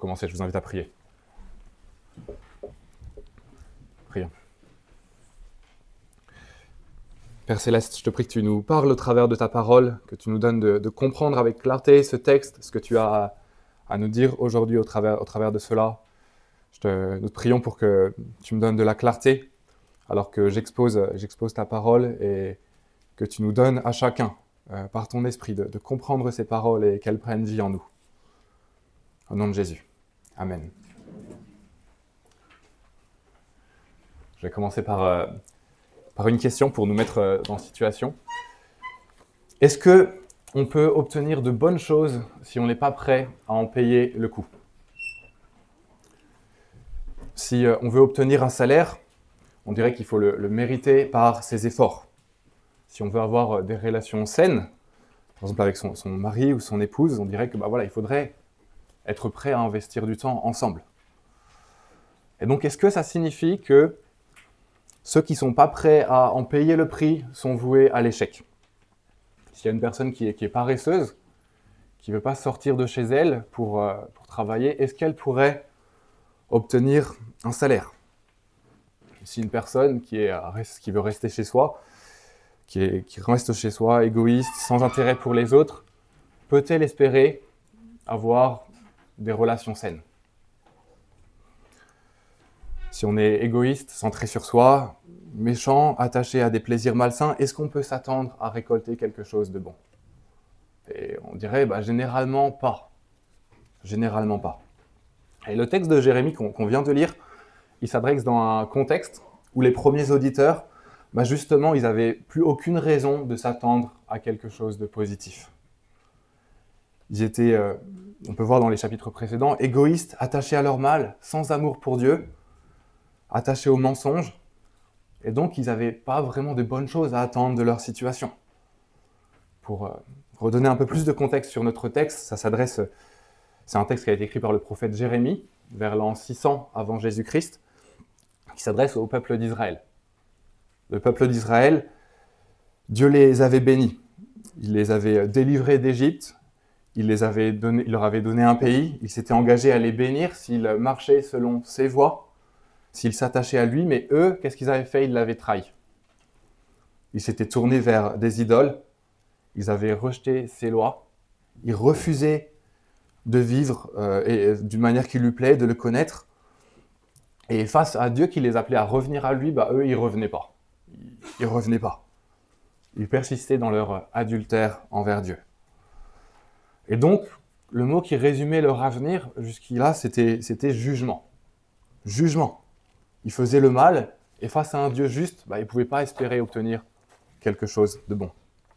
commencer, je vous invite à prier. Prions. Père Céleste, je te prie que tu nous parles au travers de ta parole, que tu nous donnes de comprendre avec clarté ce texte, ce que tu as à nous dire aujourd'hui au travers de cela. Nous te prions pour que tu me donnes de la clarté, alors que j'expose ta parole et que tu nous donnes à chacun, par ton esprit, de comprendre ces paroles et qu'elles prennent vie en nous. Au nom de Jésus. Amen. Je vais commencer par une question pour nous mettre en situation. Est-ce qu'on peut obtenir de bonnes choses si on n'est pas prêt à en payer le coût ? Si on veut obtenir un salaire, on dirait qu'il faut le mériter par ses efforts. Si on veut avoir des relations saines, par exemple avec son mari ou son épouse, on dirait que il faudrait être prêt à investir du temps ensemble. Et donc, est-ce que ça signifie que ceux qui ne sont pas prêts à en payer le prix sont voués à l'échec ? S'il y a une personne qui est paresseuse, qui ne veut pas sortir de chez elle pour travailler, est-ce qu'elle pourrait obtenir un salaire ? Si une personne qui veut rester chez soi, qui reste chez soi, égoïste, sans intérêt pour les autres, peut-elle espérer avoir des relations saines ? Si on est égoïste, centré sur soi, méchant, attaché à des plaisirs malsains, est-ce qu'on peut s'attendre à récolter quelque chose de bon ? Et on dirait généralement pas. Généralement pas. Et le texte de Jérémie qu'on vient de lire, il s'adresse dans un contexte où les premiers auditeurs, justement, ils n'avaient plus aucune raison de s'attendre à quelque chose de positif. Ils étaient, on peut voir dans les chapitres précédents, égoïstes, attachés à leur mal, sans amour pour Dieu, attachés au mensonge, et donc ils n'avaient pas vraiment de bonnes choses à attendre de leur situation. Pour redonner un peu plus de contexte sur notre texte, c'est un texte qui a été écrit par le prophète Jérémie, vers l'an 600 avant Jésus-Christ, qui s'adresse au peuple d'Israël. Le peuple d'Israël, Dieu les avait bénis. Il les avait délivrés d'Égypte, il leur avait donné un pays, il s'était engagé à les bénir s'ils marchaient selon ses voies, s'ils s'attachaient à lui, mais eux, qu'est-ce qu'ils avaient fait ? Ils l'avaient trahi. Ils s'étaient tournés vers des idoles, ils avaient rejeté ses lois, ils refusaient de vivre d'une manière qui lui plaît, de le connaître. Et face à Dieu qui les appelait à revenir à lui, eux, ils revenaient pas. Ils revenaient pas. Ils persistaient dans leur adultère envers Dieu. Et donc, le mot qui résumait leur avenir jusqu'à-là, c'était jugement. Jugement. Ils faisaient le mal, et face à un Dieu juste, ils ne pouvaient pas espérer obtenir quelque chose de bon.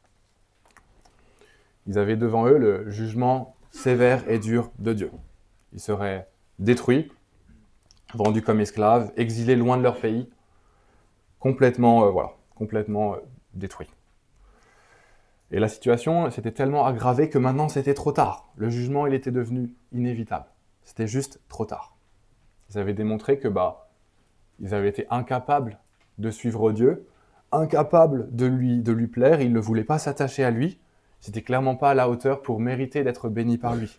Ils avaient devant eux le jugement sévère et dur de Dieu. Ils seraient détruits, vendus comme esclaves, exilés loin de leur pays, complètement détruits. Et la situation s'était tellement aggravée que maintenant c'était trop tard. Le jugement, il était devenu inévitable. C'était juste trop tard. Ils avaient démontré que ils avaient été incapables de suivre Dieu, incapables de lui plaire, ils ne voulaient pas s'attacher à lui. C'était clairement pas à la hauteur pour mériter d'être bénis par lui.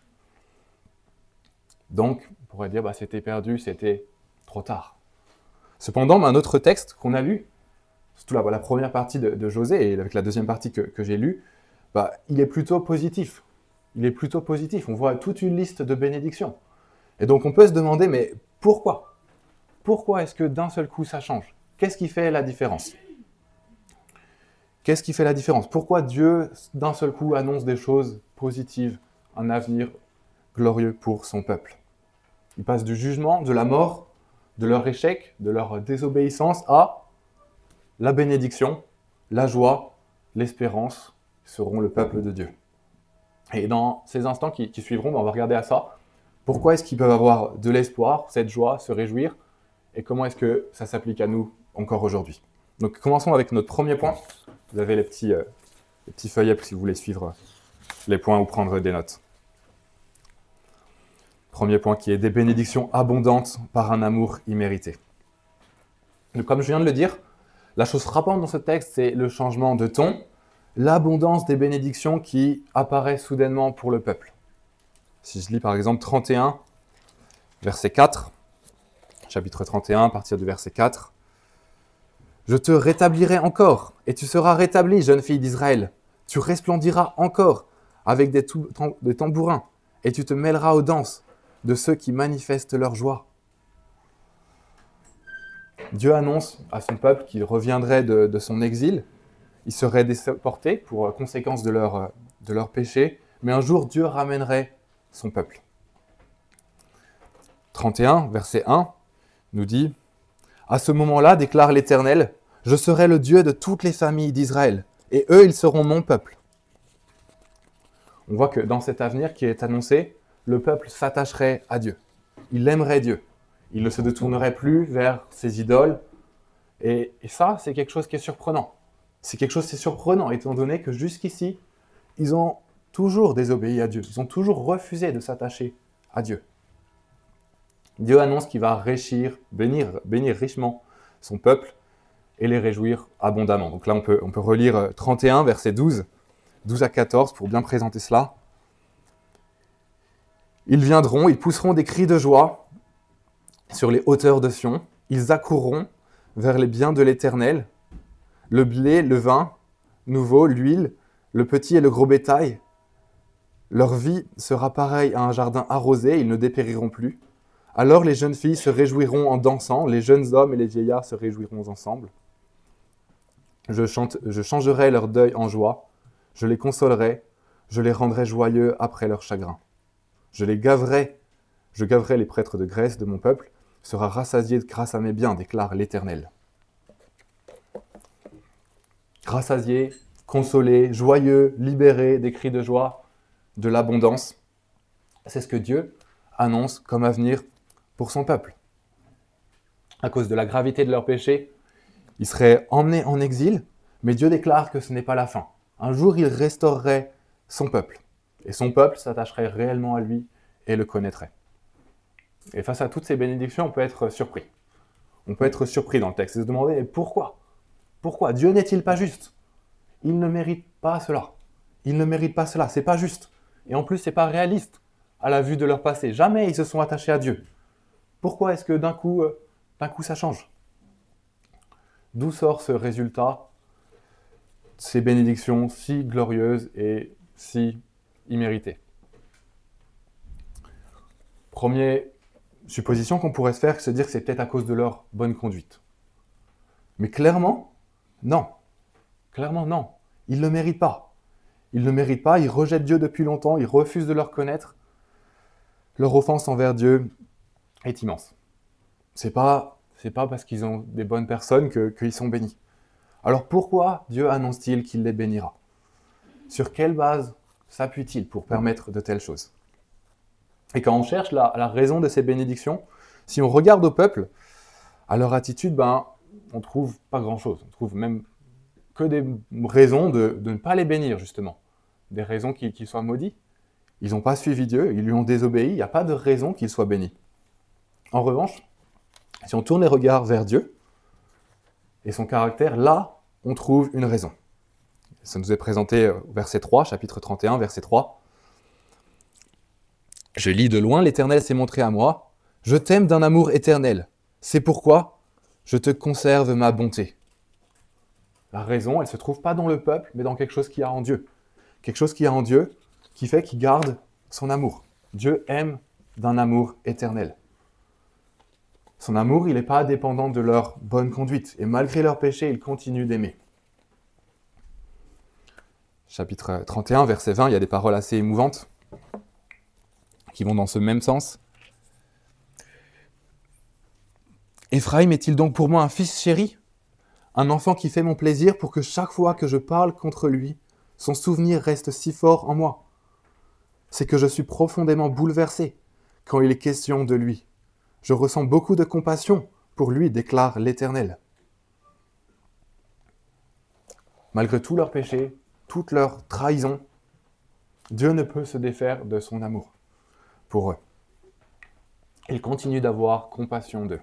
Donc, on pourrait dire, c'était perdu, c'était trop tard. Cependant, un autre texte qu'on a lu, surtout la première partie de Josée, et avec la deuxième partie que j'ai lue, il est plutôt positif. Il est plutôt positif. On voit toute une liste de bénédictions. Et donc, on peut se demander, mais pourquoi ? Pourquoi est-ce que d'un seul coup, ça change ? Qu'est-ce qui fait la différence ? Qu'est-ce qui fait la différence ? Pourquoi Dieu, d'un seul coup, annonce des choses positives, un avenir glorieux pour son peuple ? Il passe du jugement, de la mort, de leur échec, de leur désobéissance à la bénédiction, la joie, l'espérance seront le peuple de Dieu. Et dans ces instants qui suivront, on va regarder à ça. Pourquoi est-ce qu'ils peuvent avoir de l'espoir, cette joie, se réjouir ? Et comment est-ce que ça s'applique à nous encore aujourd'hui ? Donc commençons avec notre premier point. Vous avez les petits feuillets si vous voulez suivre les points ou prendre des notes. Premier point qui est des bénédictions abondantes par un amour immérité. Donc, comme je viens de le dire, la chose frappante dans ce texte, c'est le changement de ton, l'abondance des bénédictions qui apparaît soudainement pour le peuple. Si je lis par exemple 31, verset 4, chapitre 31, à partir du verset 4. « Je te rétablirai encore, et tu seras rétablie, jeune fille d'Israël. Tu resplendiras encore avec des tambourins, et tu te mêleras aux danses de ceux qui manifestent leur joie. » Dieu annonce à son peuple qu'il reviendrait de son exil. Ils seraient déportés pour conséquence de leur péché, mais un jour Dieu ramènerait son peuple. 31, verset 1, nous dit « À ce moment-là, déclare l'Éternel, je serai le Dieu de toutes les familles d'Israël, et eux, ils seront mon peuple. » On voit que dans cet avenir qui est annoncé, le peuple s'attacherait à Dieu. Il aimerait Dieu. Il ne se détournerait plus vers ses idoles. Et ça, c'est quelque chose qui est surprenant. C'est quelque chose qui est surprenant, étant donné que jusqu'ici, ils ont toujours désobéi à Dieu. Ils ont toujours refusé de s'attacher à Dieu. Dieu annonce qu'il va bénir richement son peuple et les réjouir abondamment. Donc là, on peut relire 31, verset 12 à 14, pour bien présenter cela. « Ils viendront, ils pousseront des cris de joie sur les hauteurs de Sion. Ils accourront vers les biens de l'Éternel, le blé, le vin nouveau, l'huile, le petit et le gros bétail. Leur vie sera pareille à un jardin arrosé, ils ne dépériront plus. Alors les jeunes filles se réjouiront en dansant, les jeunes hommes et les vieillards se réjouiront ensemble. Je changerai leur deuil en joie, je les consolerai, je les rendrai joyeux après leur chagrin. Je gaverai les prêtres de Grèce de mon peuple, sera rassasié grâce à mes biens, déclare l'Éternel. » Rassasié, consolé, joyeux, libéré, des cris de joie, de l'abondance. C'est ce que Dieu annonce comme avenir pour son peuple. À cause de la gravité de leur péché, ils seraient emmenés en exil, mais Dieu déclare que ce n'est pas la fin. Un jour, il restaurerait son peuple, et son peuple s'attacherait réellement à lui et le connaîtrait. Et face à toutes ces bénédictions, on peut être surpris. On peut être surpris dans le texte et se demander pourquoi ? Pourquoi ? Dieu n'est-il pas juste ? Il ne mérite pas cela. Il ne mérite pas cela, c'est pas juste. Et en plus, c'est pas réaliste à la vue de leur passé. Jamais ils se sont attachés à Dieu. Pourquoi est-ce que d'un coup ça change ? D'où sort ce résultat, ces bénédictions si glorieuses et si imméritées ? Première supposition qu'on pourrait se faire, c'est de dire que c'est peut-être à cause de leur bonne conduite. Mais clairement, non. Clairement, non. Ils ne le méritent pas. Ils ne le méritent pas, ils rejettent Dieu depuis longtemps, ils refusent de le reconnaître. Leur offense envers Dieu est immense. C'est pas parce qu'ils ont des bonnes personnes qu'ils sont bénis. Alors pourquoi Dieu annonce-t-il qu'il les bénira ? Sur quelle base s'appuie-t-il pour permettre de telles choses ? Et quand on cherche la raison de ces bénédictions, si on regarde au peuple, à leur attitude, on trouve pas grand-chose. On trouve même que des raisons de ne pas les bénir, justement. Des raisons qu'ils soient maudits. Ils n'ont pas suivi Dieu, ils lui ont désobéi, il n'y a pas de raison qu'ils soient bénis. En revanche, si on tourne les regards vers Dieu et son caractère, là, on trouve une raison. Ça nous est présenté au verset 3, chapitre 31, verset 3. « Je lis de loin, l'Éternel s'est montré à moi. Je t'aime d'un amour éternel. C'est pourquoi je te conserve ma bonté. » La raison, elle ne se trouve pas dans le peuple, mais dans quelque chose qu'il y a en Dieu. Quelque chose qu'il y a en Dieu qui fait qu'il garde son amour. Dieu aime d'un amour éternel. Son amour, il n'est pas dépendant de leur bonne conduite. Et malgré leur péché, il continue d'aimer. Chapitre 31, verset 20, il y a des paroles assez émouvantes qui vont dans ce même sens. « Éphraïm est-il donc pour moi un fils chéri ? Un enfant qui fait mon plaisir pour que chaque fois que je parle contre lui, son souvenir reste si fort en moi. C'est que je suis profondément bouleversé quand il est question de lui. Je ressens beaucoup de compassion pour lui, déclare l'Éternel. » Malgré tous leurs péchés, toute leur trahison, Dieu ne peut se défaire de son amour pour eux. Il continue d'avoir compassion d'eux.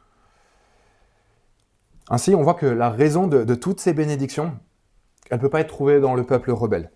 Ainsi, on voit que la raison de toutes ces bénédictions, elle ne peut pas être trouvée dans le peuple rebelle.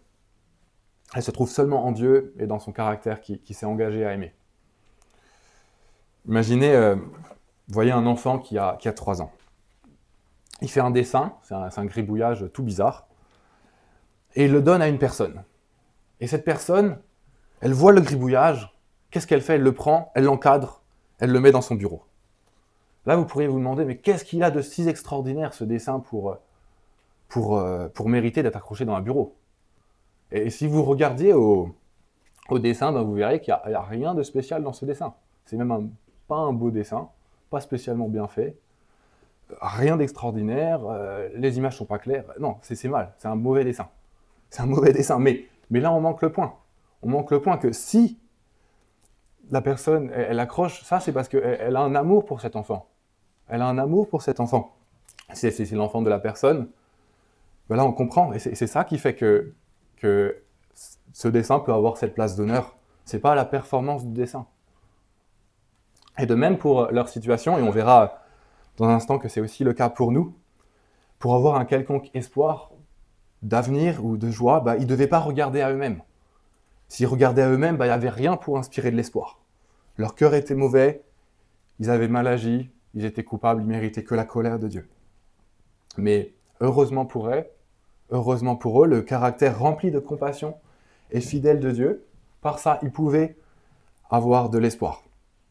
Elle se trouve seulement en Dieu et dans son caractère qui s'est engagé à aimer. Imaginez, vous voyez un enfant qui a 3 ans. Il fait un dessin, c'est un gribouillage tout bizarre, et il le donne à une personne. Et cette personne, elle voit le gribouillage, qu'est-ce qu'elle fait? Elle le prend, elle l'encadre, elle le met dans son bureau. Là, vous pourriez vous demander, mais qu'est-ce qu'il a de si extraordinaire ce dessin pour mériter d'être accroché dans un bureau? Et si vous regardiez au dessin, ben vous verrez qu'il n'y a rien de spécial dans ce dessin. C'est même pas un beau dessin, pas spécialement bien fait, rien d'extraordinaire, les images sont pas claires. Non, c'est mal, c'est un mauvais dessin. C'est un mauvais dessin, mais là on manque le point. On manque le point que si la personne, elle accroche, ça c'est parce qu'elle a un amour pour cet enfant. Elle a un amour pour cet enfant. Si c'est l'enfant de la personne, ben là on comprend, et c'est ça qui fait que ce dessin peut avoir cette place d'honneur. C'est pas la performance du dessin. Et de même pour leur situation, et on verra dans un instant que c'est aussi le cas pour nous, pour avoir un quelconque espoir d'avenir ou de joie, bah, ils ne devaient pas regarder à eux-mêmes. S'ils regardaient à eux-mêmes, bah, il n'y avait rien pour inspirer de l'espoir. Leur cœur était mauvais, ils avaient mal agi, ils étaient coupables, ils méritaient que la colère de Dieu. Mais heureusement pour eux, le caractère rempli de compassion et fidèle de Dieu, par ça, ils pouvaient avoir de l'espoir.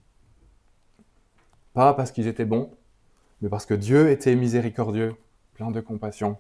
Pas parce qu'ils étaient bons, mais parce que Dieu était miséricordieux, plein de compassion.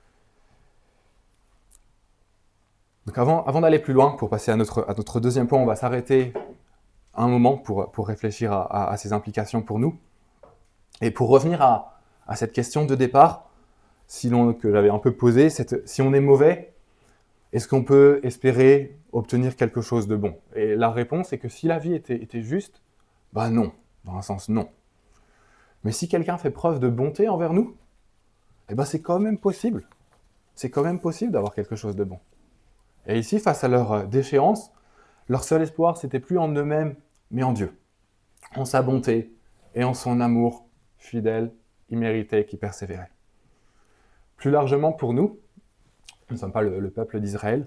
Donc avant d'aller plus loin, pour passer à notre deuxième point, on va s'arrêter un moment pour réfléchir à ces implications pour nous. Et pour revenir à cette question de départ, que j'avais un peu posée, si on est mauvais, est-ce qu'on peut espérer obtenir quelque chose de bon? Et la réponse est que si la vie était juste, bah non, dans un sens non. Mais si quelqu'un fait preuve de bonté envers nous, eh ben c'est quand même possible. C'est quand même possible d'avoir quelque chose de bon. Et ici, face à leur déchéance, leur seul espoir, c'était plus en eux-mêmes, mais en Dieu. En sa bonté et en son amour fidèle, immérité, qui persévérait. Plus largement pour nous, nous ne sommes pas le peuple d'Israël,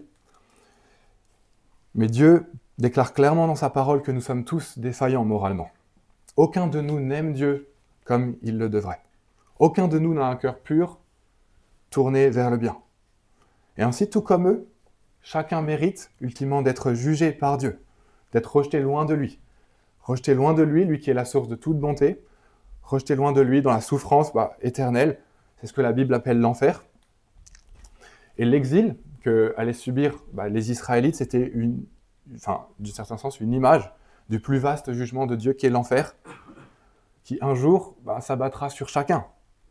mais Dieu déclare clairement dans sa parole que nous sommes tous défaillants moralement. Aucun de nous n'aime Dieu comme il le devrait. Aucun de nous n'a un cœur pur, tourné vers le bien. Et ainsi, tout comme eux, chacun mérite ultimement d'être jugé par Dieu, d'être rejeté loin de lui. Rejeté loin de lui, lui qui est la source de toute bonté, rejeté loin de lui dans la souffrance éternelle, c'est ce que la Bible appelle l'enfer. Et l'exil qu'allaient subir les Israélites, c'était d'un certain sens, une image du plus vaste jugement de Dieu qui est l'enfer, qui un jour s'abattra sur chacun.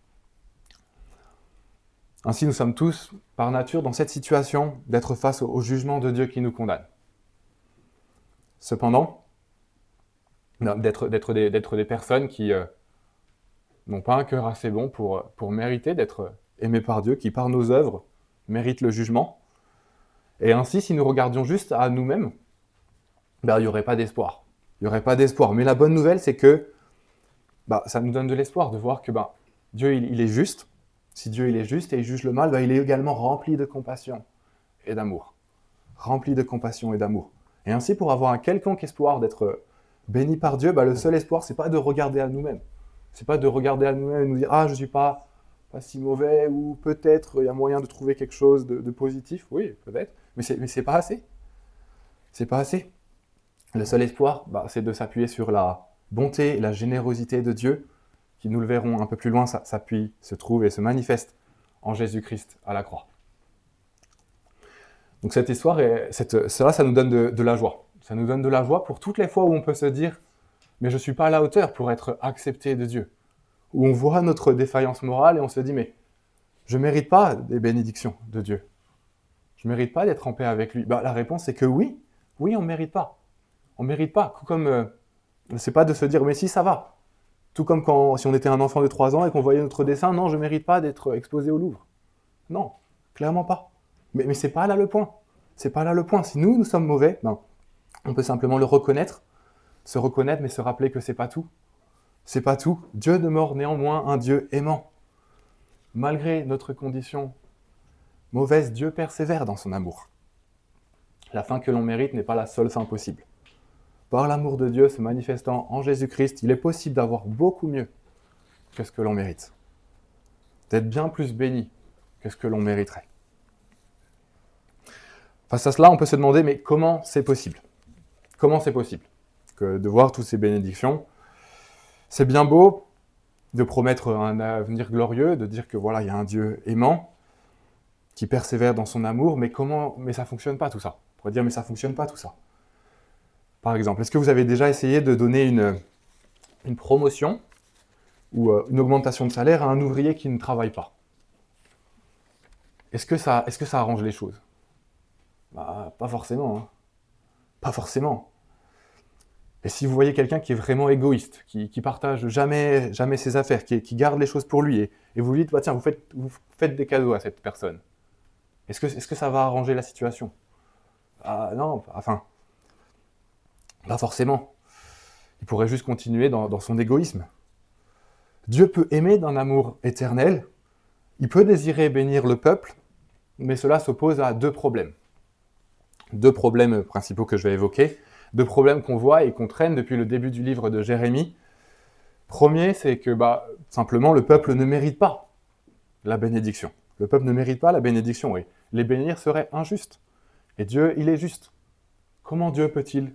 Ainsi, nous sommes tous, par nature, dans cette situation d'être face au jugement de Dieu qui nous condamne. Cependant, d'être des personnes qui n'ont pas un cœur assez bon pour mériter d'être aimés par Dieu, qui par nos œuvres méritent le jugement. Et ainsi, si nous regardions juste à nous-mêmes, il n'y aurait pas d'espoir. Il n'y aurait pas d'espoir. Mais la bonne nouvelle, c'est que ça nous donne de l'espoir de voir que Dieu, il est juste. Si Dieu il est juste et il juge le mal, il est également rempli de compassion et d'amour. Rempli de compassion et d'amour. Et ainsi, pour avoir un quelconque espoir d'être béni par Dieu, le seul espoir, c'est pas de regarder à nous-mêmes. C'est pas de regarder à nous-mêmes et nous dire « Ah, je suis pas si mauvais » ou « Peut-être il y a moyen de trouver quelque chose de positif. » Oui, peut-être, mais c'est pas assez. C'est pas assez. Le seul espoir, c'est de s'appuyer sur la bonté et la générosité de Dieu, qui, nous le verrons un peu plus loin, s'appuie, se trouve et se manifeste en Jésus-Christ à la croix. Donc cette histoire, ça nous donne de la joie. Ça nous donne de la joie pour toutes les fois où on peut se dire « mais je ne suis pas à la hauteur pour être accepté de Dieu ». Où on voit notre défaillance morale et on se dit « mais je ne mérite pas des bénédictions de Dieu. Je ne mérite pas d'être en paix avec lui ». La réponse est que oui, on ne mérite pas. On ne mérite pas. Comme, c'est pas de se dire « mais si, ça va ». Tout comme si on était un enfant de 3 ans et qu'on voyait notre dessin, non, je ne mérite pas d'être exposé au Louvre. Non, clairement pas. Mais c'est pas là le point. C'est pas là le point. Si nous sommes mauvais, on peut simplement le reconnaître, se reconnaître, mais se rappeler que c'est pas tout. C'est pas tout. Dieu demeure néanmoins un Dieu aimant. Malgré notre condition mauvaise, Dieu persévère dans son amour. La fin que l'on mérite n'est pas la seule fin possible. par l'amour de Dieu se manifestant en Jésus-Christ, il est possible d'avoir beaucoup mieux que ce que l'on mérite. D'être bien plus béni que ce que l'on mériterait. Face à cela, on peut se demander, mais comment c'est possible ? Comment c'est possible que de voir toutes ces bénédictions? C'est bien beau de promettre un avenir glorieux, de dire que voilà, il y a un Dieu aimant qui persévère dans son amour, mais ça fonctionne pas tout ça. On pourrait dire, mais ça fonctionne pas tout ça. Par exemple, est-ce que vous avez déjà essayé de donner une promotion ou une augmentation de salaire à un ouvrier qui ne travaille pas? Est-ce que ça arrange les choses? Bah, pas forcément. Hein. Pas forcément. Et si vous voyez quelqu'un qui est vraiment égoïste, qui partage jamais ses affaires, qui garde les choses pour lui, et vous lui dites, bah, tiens, vous faites des cadeaux à cette personne, est-ce que ça va arranger la situation? Ah non, enfin, pas forcément. Il pourrait juste continuer dans son égoïsme. Dieu peut aimer d'un amour éternel, il peut désirer bénir le peuple, mais cela s'oppose à deux problèmes. Deux problèmes principaux que je vais évoquer, deux problèmes qu'on voit et qu'on traîne depuis le début du livre de Jérémie. Premier, c'est que simplement le peuple ne mérite pas la bénédiction. Le peuple ne mérite pas la bénédiction, et les bénir serait injuste. Et Dieu, il est juste. Comment Dieu peut-il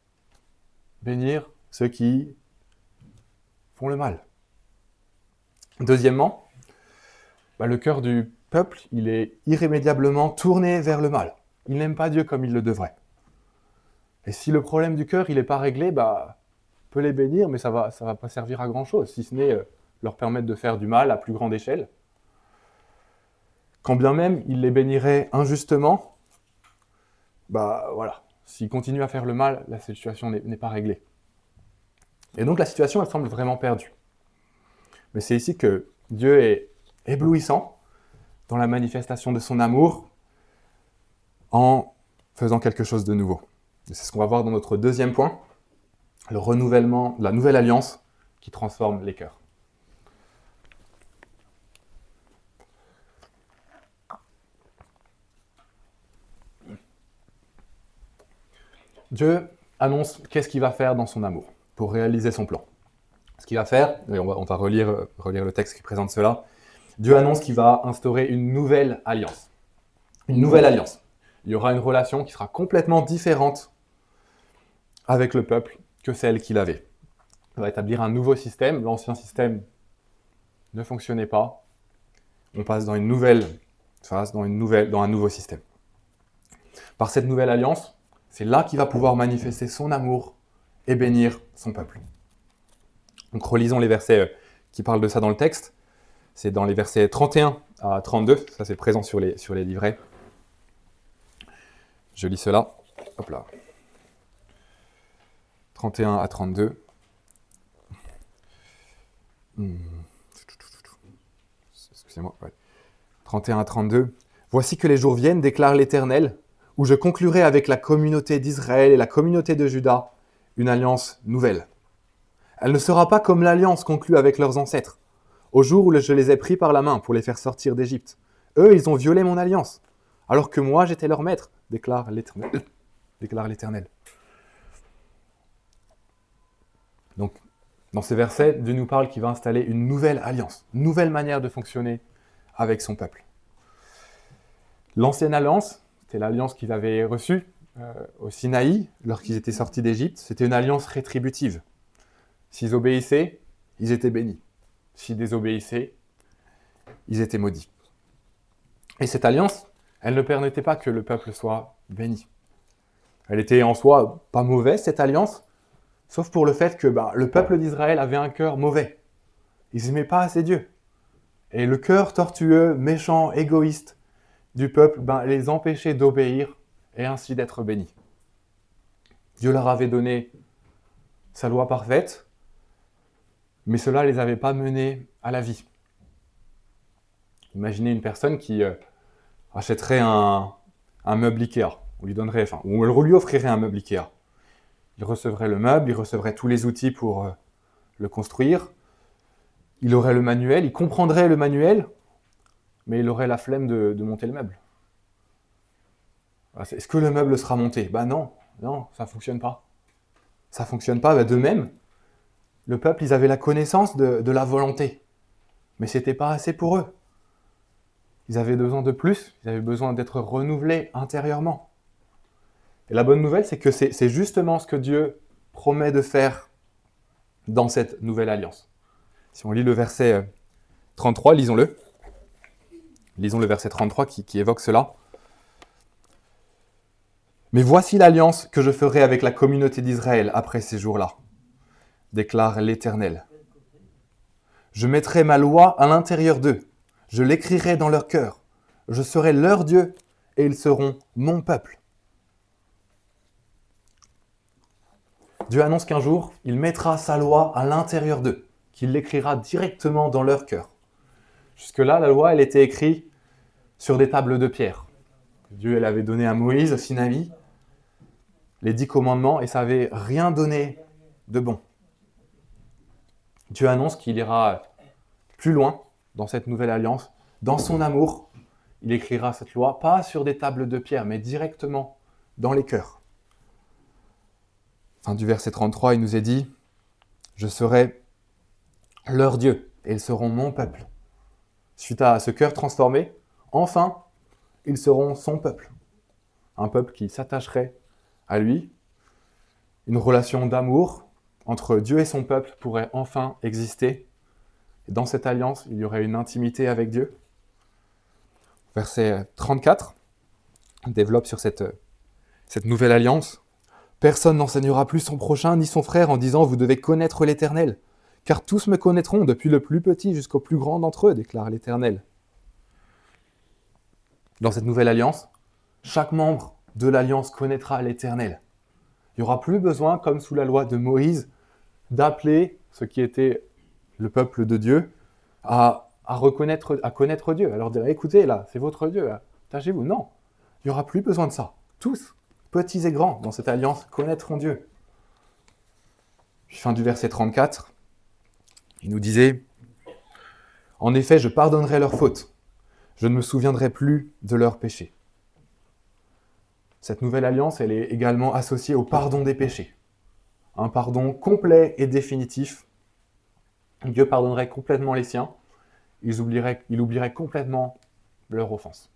bénir ceux qui font le mal? Deuxièmement, le cœur du peuple, il est irrémédiablement tourné vers le mal. Il n'aime pas Dieu comme il le devrait. Et si le problème du cœur, il n'est pas réglé, on peut les bénir, mais ça va pas servir à grand-chose, si ce n'est leur permettre de faire du mal à plus grande échelle. Quand bien même il les bénirait injustement, voilà, s'ils continuent à faire le mal, la situation n'est pas réglée. Et donc la situation, elle semble vraiment perdue. Mais c'est ici que Dieu est éblouissant dans la manifestation de son amour en faisant quelque chose de nouveau. Et c'est ce qu'on va voir dans notre deuxième point, le renouvellement, la nouvelle alliance qui transforme les cœurs. Dieu annonce qu'est-ce qu'il va faire dans son amour pour réaliser son plan. Ce qu'il va faire, et on va relire le texte qui présente cela, Dieu annonce qu'il va instaurer une nouvelle alliance. Une nouvelle alliance. Il y aura une relation qui sera complètement différente avec le peuple que celle qu'il avait. Il va établir un nouveau système. L'ancien système ne fonctionnait pas. On passe dans une nouvelle phase, dans un nouveau système. Par cette nouvelle alliance, c'est là qu'il va pouvoir manifester son amour et bénir son peuple. Donc relisons les versets qui parlent de ça dans le texte. C'est dans les versets 31 à 32, ça c'est présent sur les livrets. Je lis cela. Hop là. 31 à 32. Excusez-moi. Ouais. 31 à 32. Voici que les jours viennent, déclare l'Éternel, où je conclurai avec la communauté d'Israël et la communauté de Juda une alliance nouvelle. Elle ne sera pas comme l'alliance conclue avec leurs ancêtres, au jour où je les ai pris par la main pour les faire sortir d'Égypte. Eux, ils ont violé mon alliance, alors que moi, j'étais leur maître, déclare l'Éternel. Donc, dans ces versets, Dieu nous parle qu'il va installer une nouvelle alliance, une nouvelle manière de fonctionner avec son peuple. L'ancienne alliance, c'était l'alliance qu'ils avaient reçue au Sinaï, lorsqu'ils étaient sortis d'Égypte. C'était une alliance rétributive. S'ils obéissaient, ils étaient bénis. S'ils désobéissaient, ils étaient maudits. Et cette alliance, elle ne permettait pas que le peuple soit béni. Elle était en soi pas mauvaise, cette alliance, sauf pour le fait que le peuple d'Israël avait un cœur mauvais. Ils n'aimaient pas assez Dieu. Et le cœur tortueux, méchant, égoïste du peuple les empêchait d'obéir et ainsi d'être bénis. Dieu leur avait donné sa loi parfaite, mais cela ne les avait pas menés à la vie. Imaginez une personne qui achèterait un meuble Ikea, on lui donnerait, ou on lui offrirait un meuble Ikea. Il recevrait le meuble, il recevrait tous les outils pour le construire, il aurait le manuel, il comprendrait le manuel, mais il aurait la flemme de monter le meuble. Est-ce que le meuble sera monté ? Non, ça ne fonctionne pas. ça ne fonctionne pas. De même, le peuple, ils avaient la connaissance de la volonté, mais ce n'était pas assez pour eux. Ils avaient besoin de plus, ils avaient besoin d'être renouvelés intérieurement. Et la bonne nouvelle, c'est que c'est justement ce que Dieu promet de faire dans cette nouvelle alliance. Si on lit le verset 33, lisons-le. Lisons le verset 33 qui évoque cela. « Mais voici l'alliance que je ferai avec la communauté d'Israël après ces jours-là, déclare l'Éternel. Je mettrai ma loi à l'intérieur d'eux, je l'écrirai dans leur cœur, je serai leur Dieu et ils seront mon peuple. » Dieu annonce qu'un jour, il mettra sa loi à l'intérieur d'eux, qu'il l'écrira directement dans leur cœur. Jusque-là, la loi, elle était écrite sur des tables de pierre. Dieu elle avait donné à Moïse, au Sinaï, les 10 commandements, et ça n'avait rien donné de bon. Dieu annonce qu'il ira plus loin dans cette nouvelle alliance. Dans son amour, il écrira cette loi, pas sur des tables de pierre, mais directement dans les cœurs. Fin du verset 33, il nous est dit « Je serai leur Dieu, et ils seront mon peuple. » Suite à ce cœur transformé, enfin, ils seront son peuple. Un peuple qui s'attacherait à lui. Une relation d'amour entre Dieu et son peuple pourrait enfin exister. Et dans cette alliance, il y aurait une intimité avec Dieu. Verset 34 développe sur cette nouvelle alliance. « Personne n'enseignera plus son prochain ni son frère en disant « Vous devez connaître l'Éternel ». Car tous me connaîtront, depuis le plus petit jusqu'au plus grand d'entre eux, déclare l'Éternel. Dans cette nouvelle alliance, chaque membre de l'alliance connaîtra l'Éternel. Il n'y aura plus besoin, comme sous la loi de Moïse, d'appeler ce qui était le peuple de Dieu à connaître Dieu. Alors dire, écoutez, là, c'est votre Dieu, attachez-vous. Non, il n'y aura plus besoin de ça. Tous, petits et grands, dans cette alliance, connaîtront Dieu. Puis fin du verset 34, il nous disait « En effet, je pardonnerai leurs fautes. Je ne me souviendrai plus de leurs péchés. » Cette nouvelle alliance, elle est également associée au pardon des péchés. Un pardon complet et définitif. Dieu pardonnerait complètement les siens. Il oublierait complètement leur offense.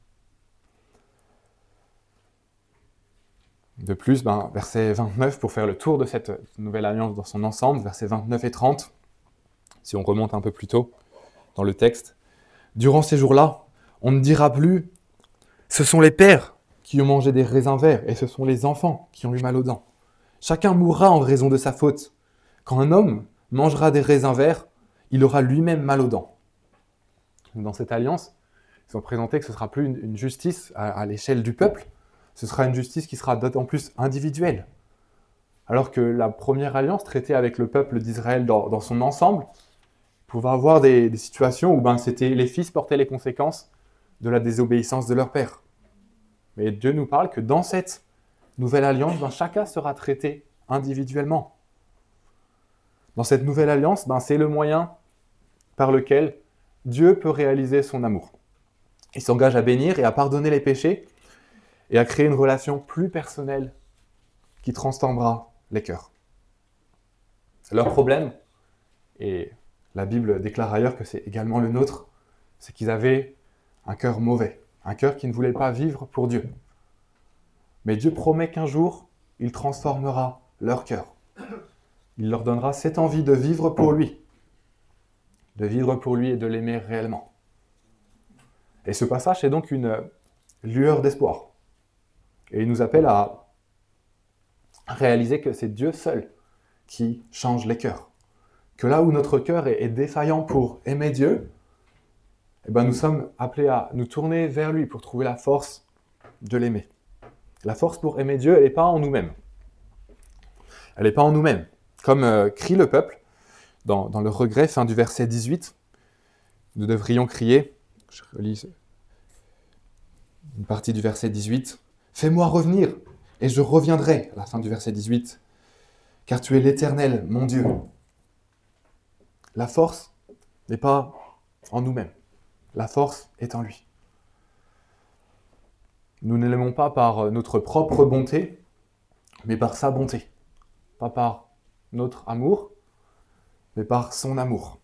De plus, verset 29, pour faire le tour de cette nouvelle alliance dans son ensemble, versets 29 et 30, si on remonte un peu plus tôt dans le texte, « Durant ces jours-là, on ne dira plus « Ce sont les pères qui ont mangé des raisins verts et ce sont les enfants qui ont eu mal aux dents. Chacun mourra en raison de sa faute. Quand un homme mangera des raisins verts, il aura lui-même mal aux dents. » Dans cette alliance, ils ont présenté que ce ne sera plus une justice à l'échelle du peuple, ce sera une justice qui sera d'autant plus individuelle. Alors que la première alliance traitait avec le peuple d'Israël dans son ensemble, pouvait avoir des situations où c'était les fils portaient les conséquences de la désobéissance de leur père. Mais Dieu nous parle que dans cette nouvelle alliance, chacun sera traité individuellement. Dans cette nouvelle alliance, c'est le moyen par lequel Dieu peut réaliser son amour. Il s'engage à bénir et à pardonner les péchés et à créer une relation plus personnelle qui transformera les cœurs. Leur problème, et la Bible déclare ailleurs que c'est également le nôtre, c'est qu'ils avaient un cœur mauvais, un cœur qui ne voulait pas vivre pour Dieu. Mais Dieu promet qu'un jour, il transformera leur cœur. Il leur donnera cette envie de vivre pour lui et de l'aimer réellement. Et ce passage est donc une lueur d'espoir. Et il nous appelle à réaliser que c'est Dieu seul qui change les cœurs. Que là où notre cœur est défaillant pour aimer Dieu, nous sommes appelés à nous tourner vers lui pour trouver la force de l'aimer. La force pour aimer Dieu, elle n'est pas en nous-mêmes. Elle n'est pas en nous-mêmes. Comme crie le peuple, dans le regret, fin du verset 18, nous devrions crier, je relis une partie du verset 18, « Fais-moi revenir, et je reviendrai », à la fin du verset 18, « car tu es l'Éternel, mon Dieu. » La force n'est pas en nous-mêmes. La force est en lui. Nous ne l'aimons pas par notre propre bonté, mais par sa bonté. pas par notre amour, mais par son amour.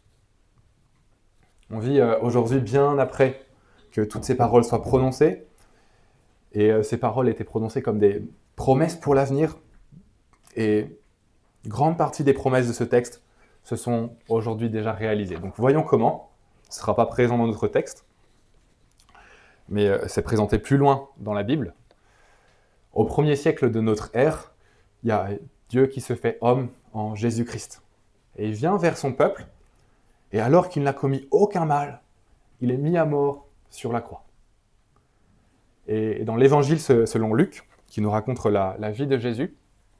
On vit aujourd'hui bien après que toutes ces paroles soient prononcées, et ces paroles étaient prononcées comme des promesses pour l'avenir, et grande partie des promesses de ce texte se sont aujourd'hui déjà réalisées. Donc voyons comment. Ce ne sera pas présent dans notre texte, mais c'est présenté plus loin dans la Bible. Au 1er siècle de notre ère, il y a Dieu qui se fait homme en Jésus-Christ. Et il vient vers son peuple, et alors qu'il n'a commis aucun mal, il est mis à mort sur la croix. Et dans l'évangile selon Luc, qui nous raconte la vie de Jésus,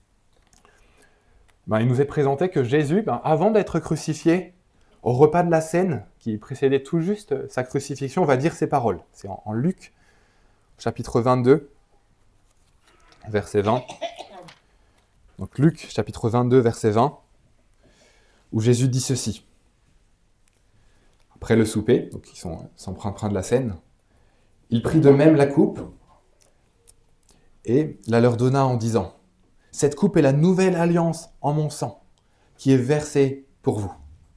il nous est présenté que Jésus, avant d'être crucifié, au repas de la Cène, qui précédait tout juste sa crucifixion, va dire ces paroles. C'est en Luc, chapitre 22, verset 20. Donc Luc, chapitre 22, verset 20, où Jésus dit ceci. Après le souper, donc ils sont s'empruntent de la Cène, il prit de même la coupe et la leur donna en disant « Cette coupe est la nouvelle alliance en mon sang, qui est versée pour vous. »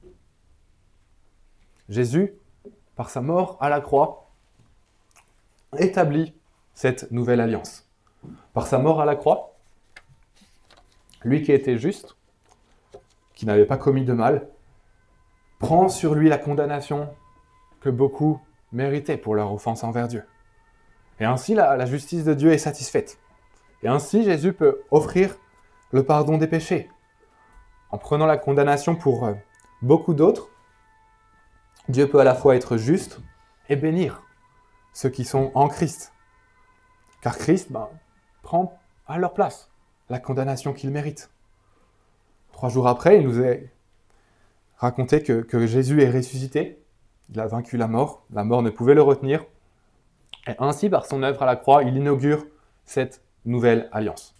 Jésus, par sa mort à la croix, établit cette nouvelle alliance. Par sa mort à la croix, lui qui était juste, qui n'avait pas commis de mal, prend sur lui la condamnation que beaucoup méritaient pour leur offense envers Dieu. Et ainsi, la justice de Dieu est satisfaite. Et ainsi, Jésus peut offrir le pardon des péchés. En prenant la condamnation pour beaucoup d'autres, Dieu peut à la fois être juste et bénir ceux qui sont en Christ. Car Christ prend à leur place la condamnation qu'ils méritent. 3 jours après, il nous est raconté que Jésus est ressuscité, il a vaincu la mort ne pouvait le retenir, et ainsi, par son œuvre à la croix, il inaugure cette nouvelle alliance.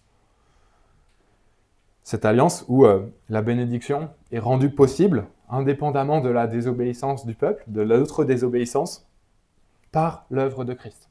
Cette alliance où la bénédiction est rendue possible, indépendamment de la désobéissance du peuple, de l'autre désobéissance, par l'œuvre de Christ.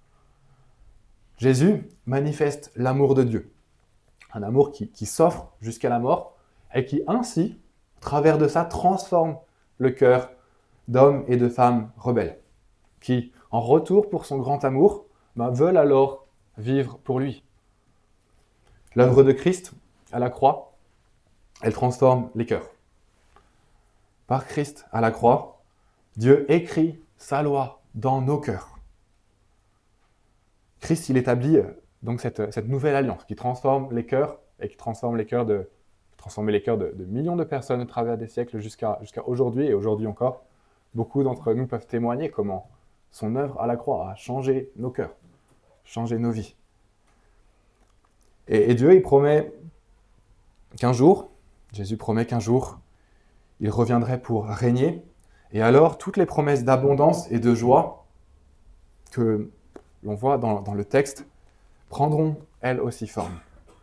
Jésus manifeste l'amour de Dieu, un amour qui s'offre jusqu'à la mort, et qui ainsi, au travers de ça, transforme le cœur d'hommes et de femmes rebelles, qui, en retour pour son grand amour, veulent alors vivre pour lui. L'œuvre de Christ, à la croix, elle transforme les cœurs. Par Christ, à la croix, Dieu écrit sa loi dans nos cœurs. Christ, il établit donc cette nouvelle alliance qui transforme les cœurs et qui transforme les cœurs de millions de personnes à travers des siècles jusqu'à aujourd'hui, et aujourd'hui encore, beaucoup d'entre nous peuvent témoigner comment son œuvre à la croix a changé nos cœurs, changé nos vies. Et Dieu, il promet qu'un jour, Jésus promet qu'un jour, il reviendrait pour régner, et alors toutes les promesses d'abondance et de joie que l'on voit dans le texte prendront elles aussi forme.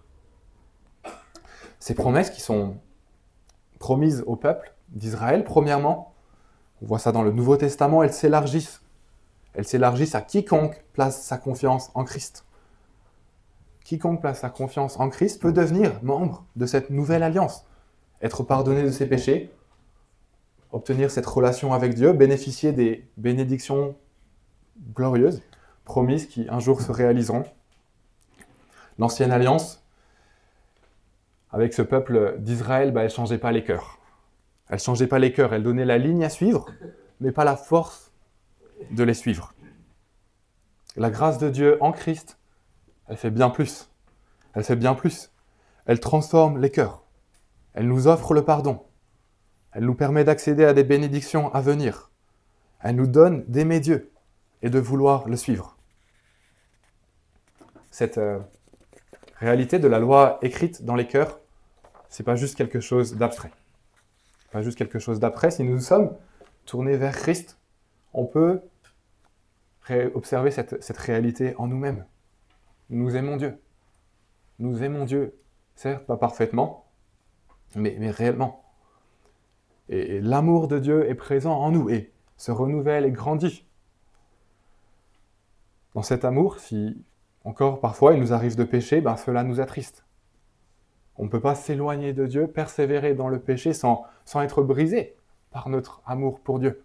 Ces promesses qui sont promises au peuple d'Israël, premièrement, on voit ça dans le Nouveau Testament, elles s'élargissent. Elles s'élargissent à quiconque place sa confiance en Christ. Quiconque place sa confiance en Christ peut devenir membre de cette nouvelle alliance, être pardonné de ses péchés, obtenir cette relation avec Dieu, bénéficier des bénédictions glorieuses, promises qui un jour se réaliseront. L'ancienne alliance, avec ce peuple d'Israël, elle ne changeait pas les cœurs. Elle ne changeait pas les cœurs, elle donnait la ligne à suivre, mais pas la force de les suivre. La grâce de Dieu en Christ, elle fait bien plus. Elle fait bien plus. Elle transforme les cœurs. Elle nous offre le pardon. Elle nous permet d'accéder à des bénédictions à venir. Elle nous donne d'aimer Dieu et de vouloir le suivre. Cette réalité de la loi écrite dans les cœurs, c'est pas juste quelque chose d'abstrait. Pas juste quelque chose d'abstrait. Si nous sommes tournés vers Christ, on peut observer cette réalité en nous-mêmes. Nous aimons Dieu. Nous aimons Dieu, certes pas parfaitement, mais réellement. Et l'amour de Dieu est présent en nous et se renouvelle et grandit. Dans cet amour, si encore parfois il nous arrive de pécher, cela nous attriste. On ne peut pas s'éloigner de Dieu, persévérer dans le péché sans être brisé par notre amour pour Dieu.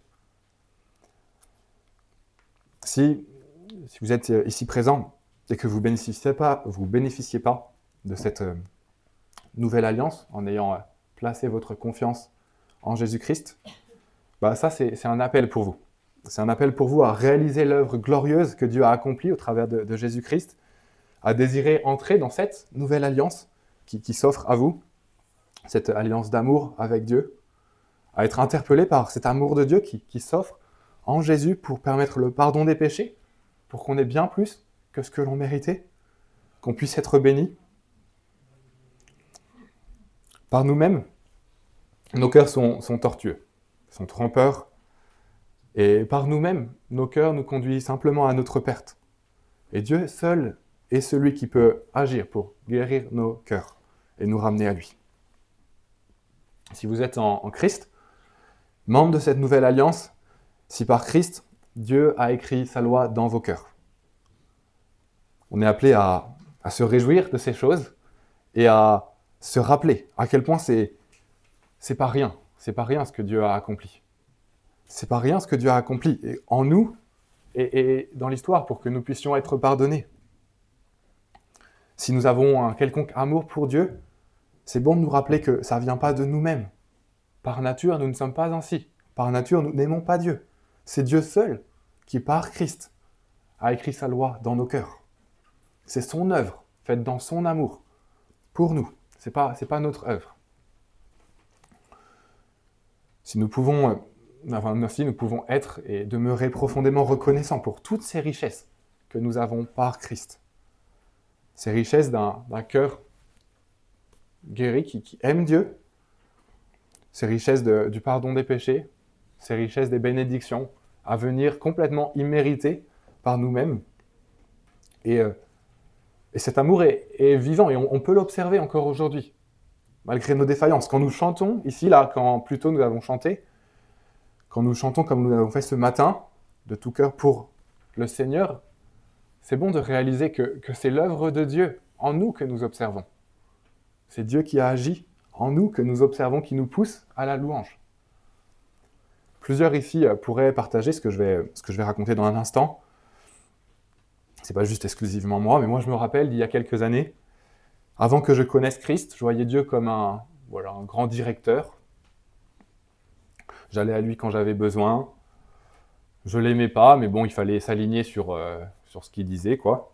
Si vous êtes ici présent et que vous ne bénéficiez pas de cette nouvelle alliance en ayant placé votre confiance en Jésus-Christ, ça c'est un appel pour vous. C'est un appel pour vous à réaliser l'œuvre glorieuse que Dieu a accomplie au travers de Jésus-Christ, à désirer entrer dans cette nouvelle alliance qui s'offre à vous, cette alliance d'amour avec Dieu, à être interpellé par cet amour de Dieu qui s'offre en Jésus pour permettre le pardon des péchés, pour qu'on ait bien plus que ce que l'on méritait, qu'on puisse être béni. Par nous-mêmes, nos cœurs sont tortueux, sont trompeurs, et par nous-mêmes, nos cœurs nous conduisent simplement à notre perte. Et Dieu seul est celui qui peut agir pour guérir nos cœurs et nous ramener à lui. Si vous êtes en Christ, membre de cette nouvelle alliance, si par Christ, Dieu a écrit sa loi dans vos cœurs. On est appelé à se réjouir de ces choses et à se rappeler à quel point c'est pas rien ce que Dieu a accompli. C'est pas rien ce que Dieu a accompli en nous et dans l'histoire pour que nous puissions être pardonnés. Si nous avons un quelconque amour pour Dieu, c'est bon de nous rappeler que ça ne vient pas de nous-mêmes. Par nature, nous ne sommes pas ainsi. Par nature, nous n'aimons pas Dieu. C'est Dieu seul qui, par Christ, a écrit sa loi dans nos cœurs. C'est son œuvre, faite dans son amour, pour nous. C'est pas notre œuvre. Si nous pouvons être et demeurer profondément reconnaissants pour toutes ces richesses que nous avons par Christ. Ces richesses d'un cœur guéri qui aime Dieu, ces richesses du pardon des péchés, ces richesses des bénédictions à venir complètement imméritées par nous-mêmes. Et cet amour est vivant et on peut l'observer encore aujourd'hui, malgré nos défaillances. Quand nous chantons, ici, là, quand plutôt nous avons chanté, quand nous chantons comme nous l'avons fait ce matin, de tout cœur pour le Seigneur, c'est bon de réaliser que c'est l'œuvre de Dieu en nous que nous observons. C'est Dieu qui a agi en nous que nous observons, qui nous pousse à la louange. Plusieurs ici pourraient partager ce que je vais raconter dans un instant. C'est pas juste exclusivement moi, mais moi je me rappelle d'il y a quelques années, avant que je connaisse Christ, je voyais Dieu comme un grand directeur. J'allais à lui quand j'avais besoin. Je l'aimais pas, mais bon, il fallait s'aligner sur ce qu'il disait, quoi.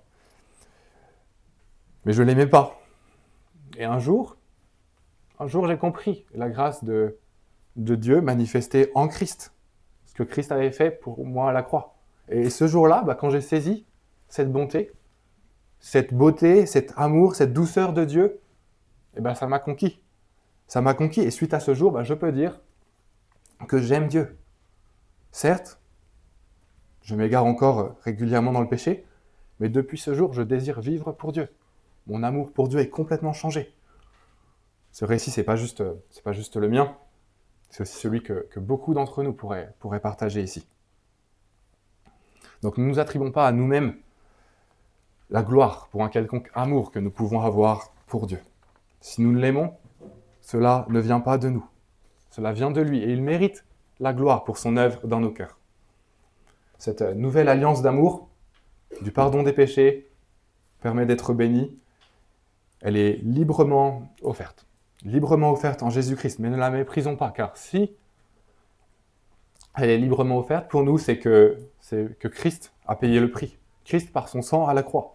Mais je l'aimais pas. Et un jour, j'ai compris la grâce de Dieu manifestée en Christ. Ce que Christ avait fait pour moi à la croix. Et ce jour-là, quand j'ai saisi cette bonté, cette beauté, cet amour, cette douceur de Dieu, ça m'a conquis. Ça m'a conquis. Et suite à ce jour, je peux dire que j'aime Dieu. Certes, je m'égare encore régulièrement dans le péché, mais depuis ce jour, je désire vivre pour Dieu. Mon amour pour Dieu est complètement changé. Ce récit, c'est pas juste le mien, c'est aussi celui que beaucoup d'entre nous pourraient partager ici. Donc ne nous attribuons pas à nous-mêmes la gloire pour un quelconque amour que nous pouvons avoir pour Dieu. Si nous l'aimons, cela ne vient pas de nous. Cela vient de lui et il mérite la gloire pour son œuvre dans nos cœurs. Cette nouvelle alliance d'amour, du pardon des péchés, permet d'être béni. Elle est librement offerte en Jésus-Christ, mais ne la méprisons pas, car si elle est librement offerte, pour nous, c'est que Christ a payé le prix. Christ, par son sang à la croix,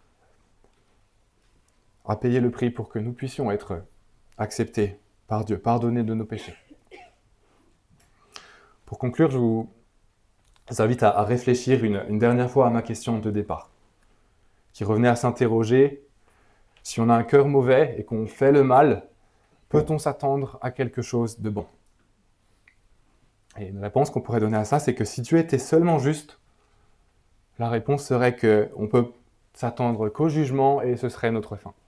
a payé le prix pour que nous puissions être acceptés par Dieu, pardonnés de nos péchés. Pour conclure, je vous invite à réfléchir une dernière fois à ma question de départ, qui revenait à s'interroger: si on a un cœur mauvais et qu'on fait le mal, peut-on s'attendre à quelque chose de bon? Et une réponse qu'on pourrait donner à ça, c'est que si Dieu était seulement juste, la réponse serait qu'on peut s'attendre qu'au jugement et ce serait notre fin.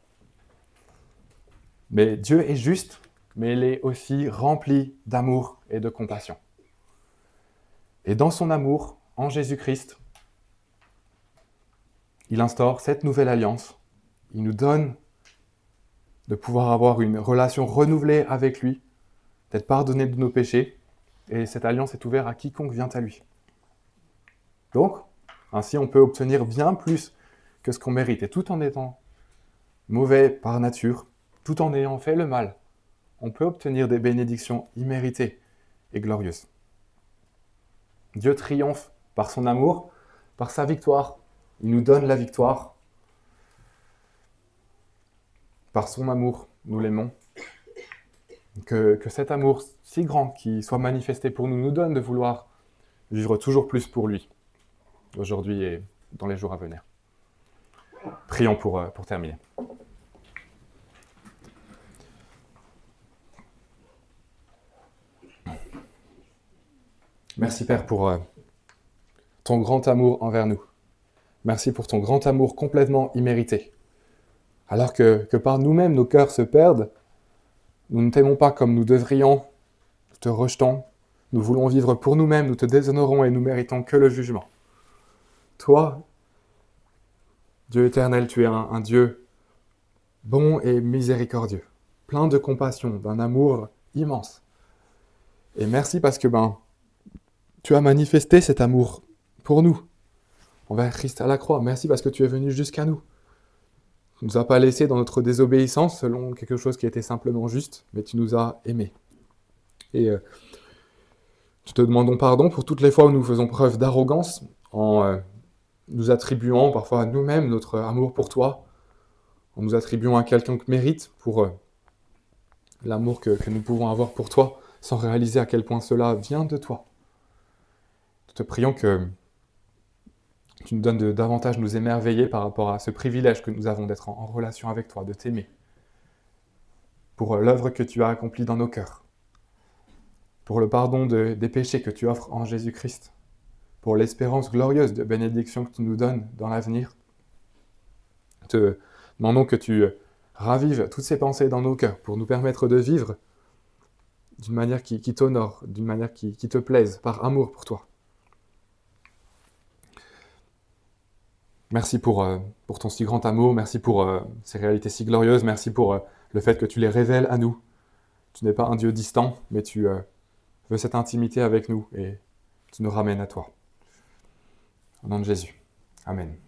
Mais Dieu est juste, mais il est aussi rempli d'amour et de compassion. Et dans son amour, en Jésus-Christ, il instaure cette nouvelle alliance. Il nous donne de pouvoir avoir une relation renouvelée avec lui, d'être pardonné de nos péchés, et cette alliance est ouverte à quiconque vient à lui. Donc, ainsi on peut obtenir bien plus que ce qu'on mérite, et tout en étant mauvais par nature, tout en ayant fait le mal, on peut obtenir des bénédictions imméritées et glorieuses. Dieu triomphe par son amour, par sa victoire. Il nous donne la victoire. Par son amour, nous l'aimons. Que cet amour si grand qui soit manifesté pour nous, nous donne de vouloir vivre toujours plus pour lui, aujourd'hui et dans les jours à venir. Prions pour terminer. Merci Père pour ton grand amour envers nous. Merci pour ton grand amour complètement immérité. Alors que par nous-mêmes nos cœurs se perdent, nous ne t'aimons pas comme nous devrions, nous te rejetons, nous voulons vivre pour nous-mêmes, nous te déshonorons et nous méritons que le jugement. Toi, Dieu éternel, tu es un Dieu bon et miséricordieux, plein de compassion, d'un amour immense. Et merci parce que tu as manifesté cet amour pour nous, envers Christ à la croix. Merci parce que tu es venu jusqu'à nous. Tu ne nous as pas laissés dans notre désobéissance selon quelque chose qui était simplement juste, mais tu nous as aimés. Et nous te demandons pardon pour toutes les fois où nous faisons preuve d'arrogance en nous attribuant parfois à nous-mêmes notre amour pour toi, en nous attribuant à quelconque mérite pour l'amour que nous pouvons avoir pour toi, sans réaliser à quel point cela vient de toi. Nous te prions que tu nous donnes de davantage nous émerveiller par rapport à ce privilège que nous avons d'être en relation avec toi, de t'aimer, pour l'œuvre que tu as accomplie dans nos cœurs, pour le pardon des péchés que tu offres en Jésus-Christ, pour l'espérance glorieuse de bénédiction que tu nous donnes dans l'avenir. Te demandons que tu ravives toutes ces pensées dans nos cœurs pour nous permettre de vivre d'une manière qui t'honore, d'une manière qui te plaise, par amour pour toi. Merci pour ton si grand amour, merci pour ces réalités si glorieuses, merci pour le fait que tu les révèles à nous. Tu n'es pas un Dieu distant, mais tu veux cette intimité avec nous et tu nous ramènes à toi. Au nom de Jésus. Amen.